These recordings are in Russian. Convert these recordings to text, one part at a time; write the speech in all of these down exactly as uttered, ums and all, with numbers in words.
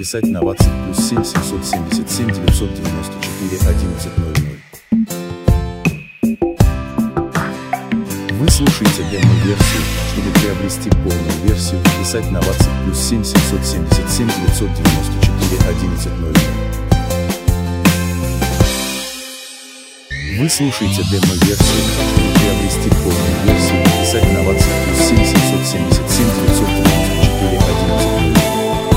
писать на WhatsApp плюс семь семьсот семьдесят семь девятьсот девяносто четыре одиннадцать ноль ноль. Вы слушаете демо-версию. Чтобы приобрести полную версию, писать на WhatsApp плюс семь семьсот семьдесят семь девятьсот девяносто четыре одиннадцать ноль ноль. Вы слушаете демо-версию. Чтобы приобрести полную версию, писать на WhatsApp плюс семь семьсот семьдесят семь девятьсот девяносто четыре одиннадцать ноль ноль.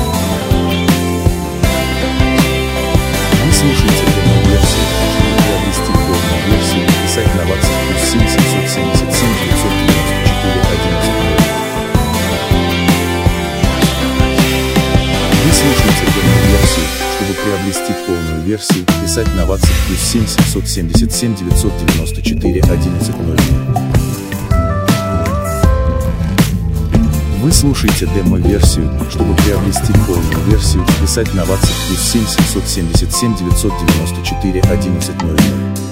Вы слушаете демо-версию. Чтобы приобрести полную версию, писать на WhatsApp плюс семь семьсот семьдесят семь девятьсот девяносто четыре одиннадцать ноль ноль. Вы слушаете демо-версию. Чтобы приобрести полную версию, писать на WhatsApp плюс семь семьсот семьдесят семь девятьсот девяносто четыре одиннадцать ноль ноль. Вы слушаете демо-версию. Чтобы приобрести полную версию, писать на WhatsApp плюс семь семьсот семьдесят семь девятьсот девяносто четыре одиннадцать ноль ноль.